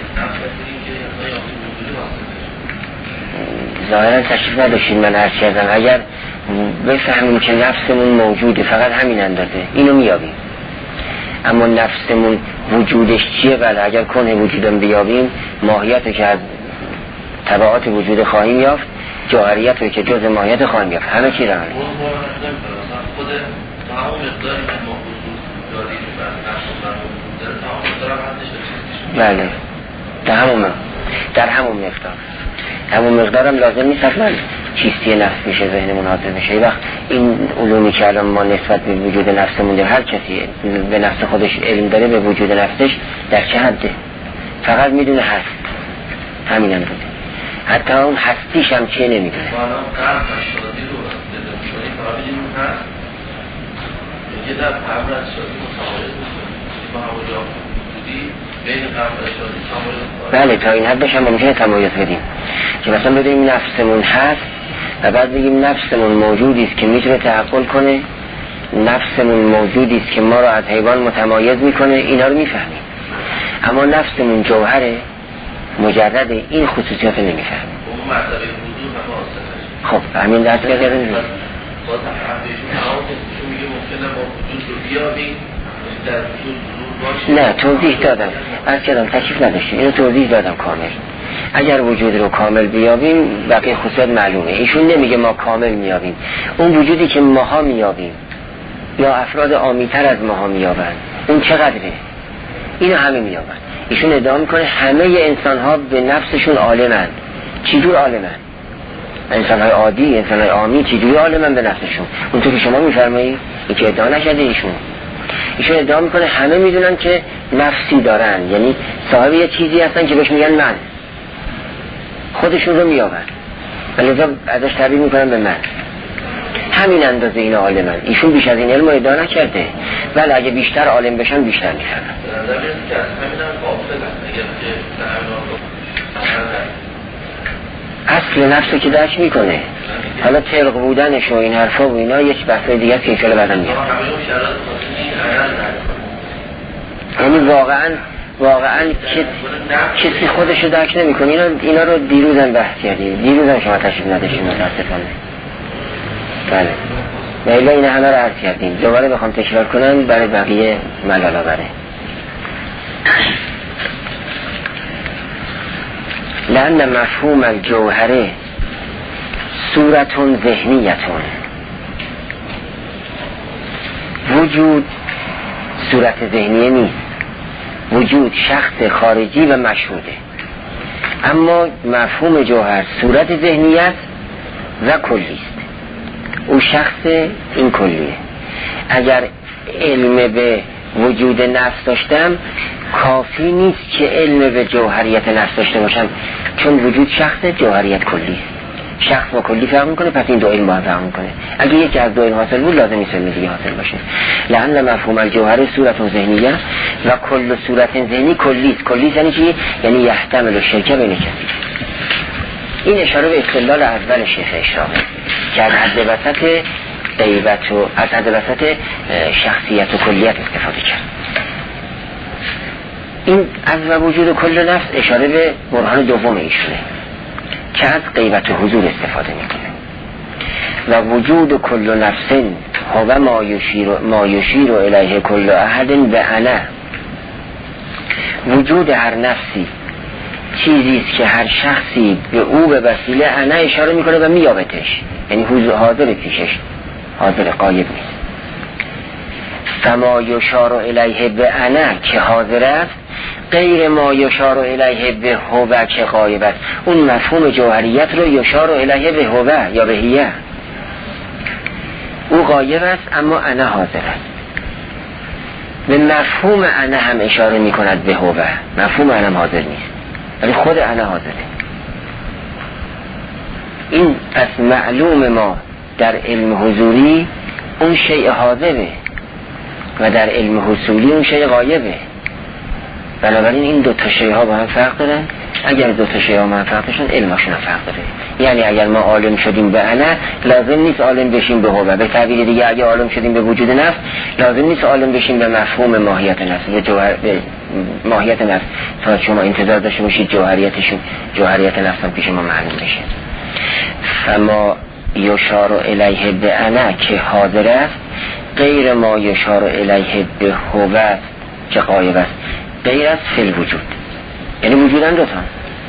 Speaker 1: ظاهرا تشریف نداشتیم. من عرض کردم اگر بفهمیم که نفسمون موجوده فقط همین اندازه اینو میابیم، اما نفسمون وجودش چیه؟ بله اگر کنه وجودم بیابیم ماهیت که از تبعات وجود خواهیم یافت، جوهریت رو که جز ماهیت خواهیم یافت، همه چی رو همه
Speaker 2: خود تمام مقداری که ما حضور داریم و نفس و وجود داره تمام مقدار هم هستش.
Speaker 1: بله در همون در همون مقدار همون مقدارم لازم نیست حتما چیستی نفس میشه ذهنمون حاضر میشه. یه وقت این علومی که الان ما نسبت به وجود نفسمون داریم، هر کسی به نفس خودش علم داره به وجود نفسش در چه حده، فقط میدونه هست، همین هم بوده، حتی اون هستیش هم چه نمیدونه.
Speaker 2: الان قلب و شادی رو بدون شدی فقط میدونیم هست، یه در قبل از شادی متمایز میکنیم با همونجا وجودی بین قبل از شادی تمایز.
Speaker 1: بله تا این حدش هم ممکنه تمایز بدیم که مثلا بدونیم نفسمون هست و بعد بگیم نفسمون موجودی است که میتونه تعقل کنه، نفسمون موجودی است که ما رو از حیوان متمایز میکنه، اینا رو میفهمیم. اما نفسمون جوهره مجرد این خصوصیات رو نمیفهمیم.
Speaker 2: اون مرتبه وجود هم
Speaker 1: خب همین درست که داریم
Speaker 2: باز تفهمشون همون میگه ممکنه با وجود رو بیابیم در وجود ظهور باشه.
Speaker 1: نه توضیح دادم، از کردم تکلیف نداشتیم، اینو توضیح دادم کامل. اگر وجود رو کامل بیابیم بقیه خصوصیات معلومه. ایشون نمیگه ما کامل میابیم، اون وجودی که ماها میابیم یا افراد عامی‌تر از ماها میابن اون چقدره، اینو همه میابن. ایشون ادعا میکنه همه انسان ها به نفسشون عالمند. چی جور عالمند؟ انسان‌های عادی، انسان‌های عامی چجوری عالمن به نفسشون؟ اونطور که شما می‌فرمایید این که ادعا نشده ایشون ایشون ادعا میکنه همه میدونن که نفسی دارن، یعنی صاحب یه چیزی هستن که بهش میگن من، خودشون رو میابن ولی ازش تعبیر میکنن به من. همین اندازه این عالمن. ایشون بیش از این علم رو ادعا نکرده، ولی اگه بیشتر عالم بشن بیشتر میفهمن. اصل نفسو که درک میکنه، حالا طلق بودنش و این حرفا و اینا یک بحثای دیگه که انشاءالله بعدا میاد. یعنی واقعا واقعا کسی خودشو درک نمیکنه. اینا اینا رو دیروزم بحث کردیم، دیروزم شما تشریف نداشتید متاسفانه. بله میلا این همه رو عرض کردیم، دوباره بخوام تکرار کنم برای بقیه ملالا بره. لأن مفهوم الجوهره صورتون ذهنیتون، وجود صورت ذهنیه نیست، وجود شخص خارجی و مشهوده، اما مفهوم جوهر صورت ذهنیت و کلیست. او شخص این کلیه. اگر علم به وجود نفس داشتم کافی نیست که علم به جوهریت نفس داشته باشم، چون وجود شخص، جوهریت کلی. شخص و کلی فرق میکنه، پس این دو علم با هم فرق میکنه. اگه یکی از دو علم حاصل بود لازم نیست علم دیگه حاصل باشه. لأن مفهوم الجوهر صورت ذهنیه و کل صورت ذهنی کلیست. کلی یعنی چی؟ یعنی یحتمل الشرک بین کسی. این اشاره به استدلال اول شیخ اشراق که از حد وسط غیبت و از حد وسط شخصیت و کلیت استفاده کرد. این از وجود کل نفس اشاره به برهان دوم ایشونه که از غیبت و حضور استفاده میکنه. و وجود کل نفس هو ما یشیر ما یشیر الیه کل احد به انا. وجود هر نفسی چیزی است که هر شخصی به او به وسیله انا اشاره میکنه و میابتش، یعنی حضور حاضر پیشش، حاضر غایب نیست. فما یشار الیه به انا که حاضر است غیر ما یشار الیه به هو که غایب است. اون مفهوم جوهریت رو یشار الیه به هو یا به هیه، او غایب است اما انا حاضر است. به مفهوم انا هم اشاره میکند به هو، مفهوم انا هم حاضر نیست ولی خود انا حاضره. این پس معلوم ما در علم حضوری اون شیء حاضره و در علم حصولی اون شیء غایبه. بنابراین این دو تا شیء ها با هم فرق دارن. اگر دو تا شیء ها با هم فرق داشتن علمشون هم فرق داره. یعنی اگر ما عالم شدیم به انا لازم نیست عالم بشیم به هو. به تعبیر دیگه اگر عالم شدیم به وجود نفس لازم نیست عالم بشیم به مفهوم ماهیت نفس، به جوهر به ماهیت نفس. تا شما انتظار داشته باشید جوهریتشون جوهریت نفس هم پیش ما معلوم بشه. فما یشار الیه به انا که حاضر است غیر ما یشار الیه به هو که غایب است، غیر از فی الوجود، یعنی وجودن دوتا.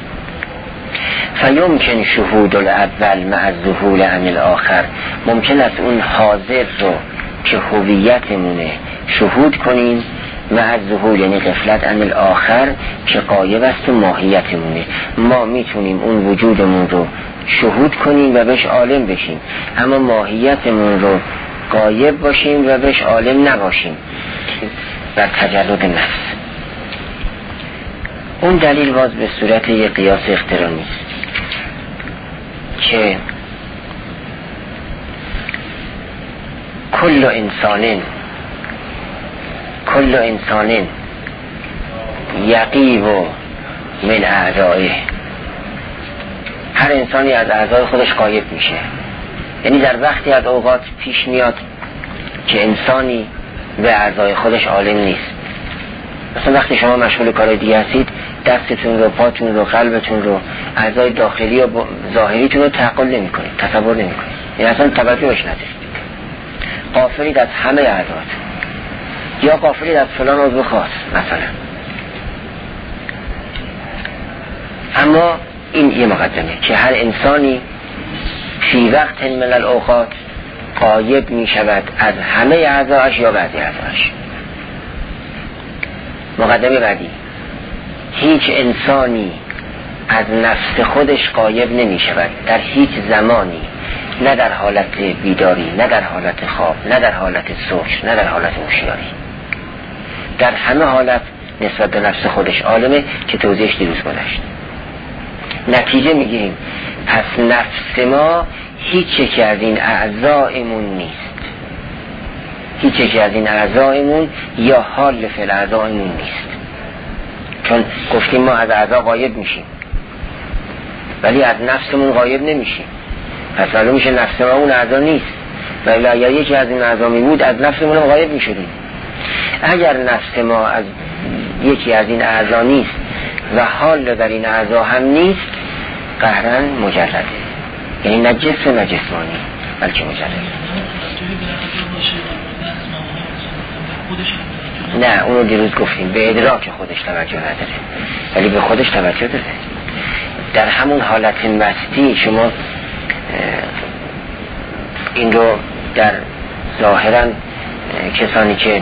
Speaker 1: فیمکن شهود الاول مع الذهول عن الاخر، ممکن است اون حاضر رو که هویتمونه شهود کنیم مع الذهول یعنی غفلت عن الاخر که غایب است و ماهیتمونه. ما میتونیم اون وجودمون رو شهود کنیم و بهش عالم بشیم، اما ماهیتمون رو غایب باشیم و بهش عالم نباشیم و تجرد نفس. اون دلیل باز به صورت یک قیاس اقترانی است که کل انسان کل انسان یقیب من اعضائه، هر انسانی از اعضای خودش غایب میشه. یعنی در وقتی از اوقات پیش میاد که انسانی به اعضای خودش عالم نیست. مثلا وقتی شما مشغول کار دیگه هستید دستتون رو، پاتون رو، قلبتون رو، اعضای داخلی و ظاهریتون رو تعقل نمی کنید، تصور نمی کنید، یعنی اصلا توجهش ندارید. غافلید از همه اعضات یا غافلید از فلان عضو خاص مثلا. اما این یه مقدمه که هر انسانی فی وقت من الاوقات غایب می شود از همه اعضاش یا بعضی اعضاش. مقدمه بعدی، هیچ انسانی از نفس خودش غایب نمی شود در هیچ زمانی، نه در حالت بیداری، نه در حالت خواب، نه در حالت سوچ، نه در حالت هوشیاری. در همه حالت نسبت به نفس خودش عالمه که توضیحش دیروز گذشت. نتیجه میگیریم پس نفس ما هیچ یکی از این اعضایمون نیست، هیچ یکی از این اعضایمون یا حال فعل اعضایمون نیست. چون گفتیم ما از اعضا غایب میشیم ولی از نفسمون غایب نمیشیم، پس معلوم میشه نفس ما اون اعضا نیست، ولی اگر یکی از این اعضا می بود از نفسمون هم غایب میشدیم. اگر نفس ما از یکی از این اعضا نیست و حال در این اعضا هم نیست، قهرن مجرده، یعنی نه جسم نه جسمانی بلکه مجرده. نه اونو دیروز گفتیم به ادراک خودش توجه نداره ولی به خودش توجه داره. در همون حالت مستی شما این رو در ظاهرا کسانی که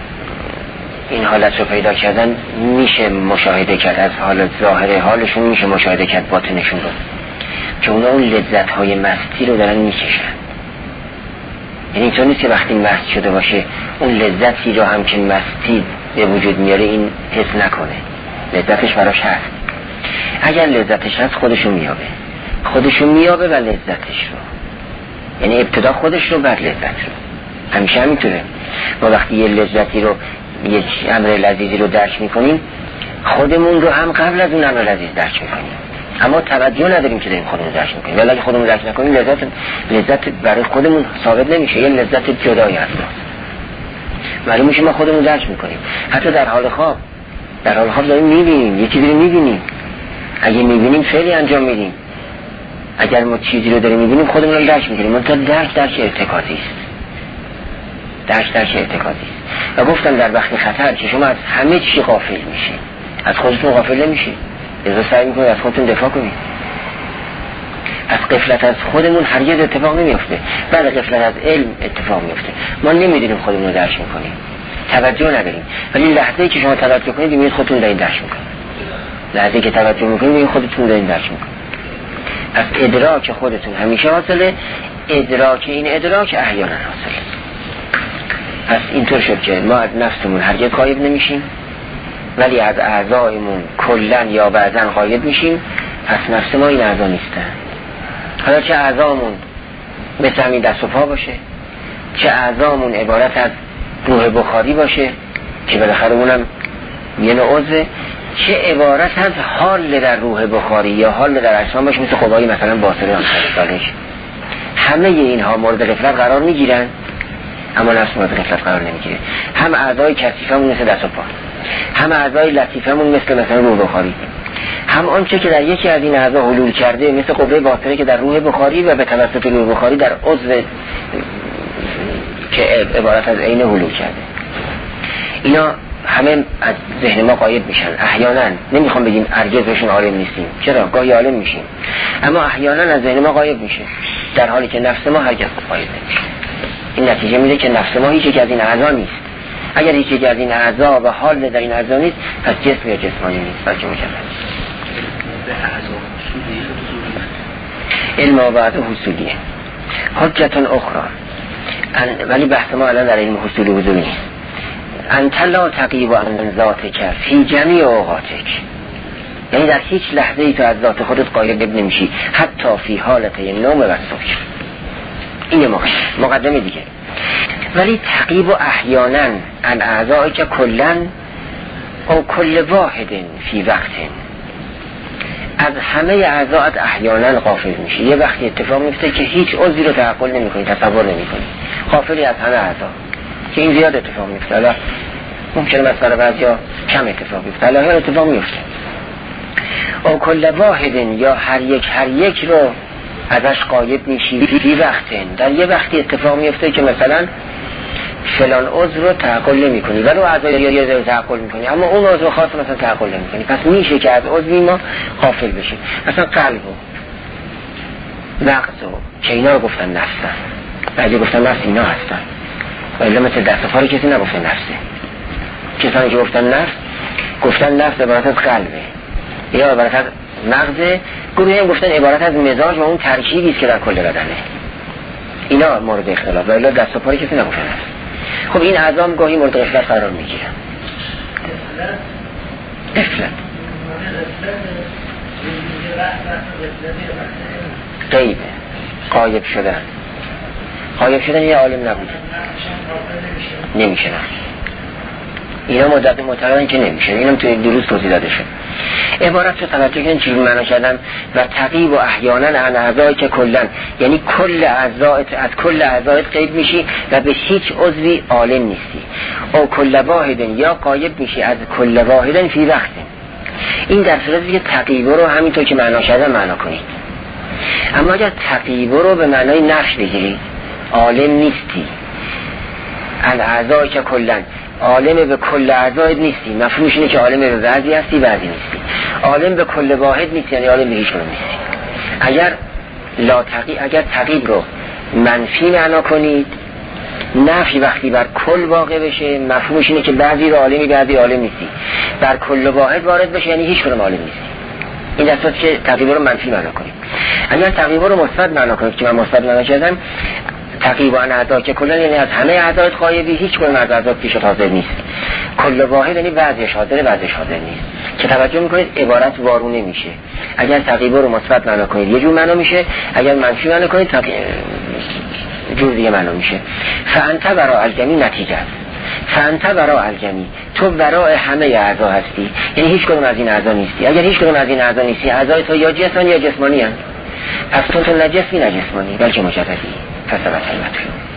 Speaker 1: این حالت رو پیدا کردن میشه مشاهده کرد، از حالت ظاهر حالشون میشه مشاهده کرد باطنشون رو، که اونا اون لذت های مستی رو دارن میکشن. یعنی اینطور نیست که وقتی مست شده باشه اون لذتی رو هم که مستی به وجود میاره این حس نکنه، لذتش براش هست. اگر لذتش هست خودشو میابه، خودشو میابه و لذتش رو، یعنی ابتدا خودش رو بعد لذت رو. همیشه همینطوره. ما وقتی یه لذتی رو، یه امر لذیذی رو درک میکنیم خودمون رو هم قبل از اون امر لذیذ درک میکنیم، اما توجه نداریم که داریم خودمون درک میکنیم. ولی اگه خودمون درک نکنیم لذت لذت برای خودمون ثابت نمیشه، یه لذت جدایی هست. معلوم میشه ما خودمون درک میکنیم. حتی در حال خواب، در حال خواب داریم میبینیم، یه چیزی رو میبینیم، اگه میبینیم فعلی انجام میدیم. اگر ما چیزی رو داریم میبینیم خودمون رو درک میکنیم. منتها درک درک ارتکازی است، درک درک ارتکازی است. و گفتم در وقت خطر که شما از همه چی غافل میشین، از خودتون غافل نمیشین، لذا سعی میکنید از خودتون دفاع کنید. از غفلت از خودمون هرگز اتفاق نمیفته، بعد غفلت از علم اتفاق میفته. ما نمیدونیم خودمون رو درک میکنیم، توجه نداریم، ولی لحظه‌ای که شما توجه کنید میبینید خودتون دارین درک میکنید. لحظه‌ای که توجه میکنید میبینید خودتون دارین درک میکنید. از ادراک خودتون همیشه حاصله، ادراک این ادراک احیانا حاصله. پس اینطور شد که ما از نفسمون هرگز غایب نمیشیم ولی از اعضایمون کلن یا بعضن غایب میشیم. پس نفس ما این اعضا نیستن. حالا چه اعضامون مثل همین دست و پا باشه، چه اعضامون عبارت از روح بخاری باشه که بالاخره اونم یه نوع عضوه، چه عبارت از حال در روح بخاری یا حال در اجسام باشه مثل قوای مثلا باطنی هم سالش، همه اینها مورد غفلت قرار میگیرن اما نفس مورد غفلت قرار نمیگیره. هم اعضای کثیفمون مثل دست و پا، هم اعضای لطیفمون مثل مثلا روح بخاری، هم آنچه که در یکی از این اعضا حلول کرده مثل قوه باطنی که در روح بخاری و به توسط روح بخاری در عضو که عبارت از عین حلول کرده، اینا همه از ذهن ما غایب میشن. احیانا نمیخوام بگیم هرگز بهشون عالم نیستیم، چرا؟ گاهی عالم میشیم، اما احیانا از ذهن ما غایب میشه، در حالی که نفس ما هرگز غایب نمیشه. این نتیجه میده که نفس ما هیچ یک از این اعضا نیست. اگر هیچ یک از این اعضا و حال در این اعضا نیست پس جسم یا جسمانی نیست بلکه مجرد. علم آباد حصولیه حجتون اخرى، ولی بحث ما الان در علم حصول و حضور نیست. انت لا تقیب عن ذاتک فی جمیع اوقاتک، یعنی در هیچ لحظه ای تو از ذات خودت غایب نمیشی، حتی فی حالت نوم و صبح. این مقدمه دیگه. ولی تقیب احیانا عن اعضائک کلا او کل واحد فی وقت، از همه اعضاءت احیانا غافل میشی. یه وقتی اتفاق میفته که هیچ عضوی رو تعقل نمیکنی، تصور نمیکنی، غافلی از همه اعضا، که این زیاد اتفاق میفته. حالا ممکنه مثلا بعضیا کم اتفاق بیفته، حالا هر اتفاق میفته. او کل واحد یا هر یک هر یک رو ازش غایب میشی فی وقت، در یه وقتی اتفاق میفته که مثلا فلان عضو رو تعقل نمی کنی ولی اعضای دیگه رو تعقل می کنی، اما اون عضو خاص مثلا تعقل نمی کنی. پس میشه که از عضوی ما غافل بشیم. مثلا قلب و نقص و که اینا رو گفتن نفسن، بعضی گفتن نفس اینا هستن، ولی مثل دست و پا رو کسی نگفتن نفسه. کسانی که گفتن نفس گفتن نفس عبارت از قلبه یا عبارت از مغز. گروهی هم گفتن عبارت از مزاج و اون ترکیبی است که در کل بدنه. اینا مورد اختلاف، ولی دست و پای کسی نگفتن است. خب این اعضا گاهی مورد غفلت قرار میگیرن. غفلت غیبه، غایب شدن. غایب شدن یه عالم نبوده، نمیشه. اینا مدت معتقدن که نمیشه. اینم توی دروس توضیح داده شد. عبارت رو توجه کنید چجوری معنا کردن. و تغیب و احیانا عن اعضای که کلن، یعنی کل اعضایت از کل اعضایت غیب میشی و به هیچ عضوی عالم نیستی. او کل واحد یا غایب میشی از کل واحد فی وقت. این در صورتی که تغیب رو همینطور که معنا کردن معنا کنید. اما اگر تغیب رو به معنای نفی بگیرید، عالم نیستی عن اعضای که کلن، عالم به کل اعضایت نیستی، مفهومش اینه که عالم به بعضی هستی بعضی نیستی. عالم به کل واحد نیستی، یعنی عالم به هیچ کدوم نیستی. اگر لا تقی اگر تقیب رو منفی معنا کنید، نفی وقتی بر کل واقع بشه مفهومش اینه که بعضی رو عالمی بعضی عالم نیستی. بر کل واحد وارد بشه یعنی هیچ کدوم عالم نیستی. این دستاست که تقیب رو منفی معنا کنید. اگر تقیب رو مثبت معنا کنید که من مثبت معنا کردم، تقریبا اعضا که کلا یعنی از همه اعضای غایبی هیچ کدوم از اعضا پیش حاضر نیست. کل واحد یعنی بعضیش حاضر بعضیش حاضر نیست. که توجه میکنید عبارت وارونه میشه. اگر تقریبا رو مثبت معنا کنید یه جور معنا میشه، اگر منفی معنا کنید تق... جور دیگه معنا میشه. فانت برا الجمی نتیجه است. فانت برا الجمی، تو برای همه اعضا هستی، یعنی هیچ کدوم از این اعضا نیستی. اگر هیچ کدوم از این اعضا نیستی، اعضای تو یا جسمانی یا جسمانی هستند. پس تو تو نجسی نجسمانی بلکه مجردی. فسبت المدخول.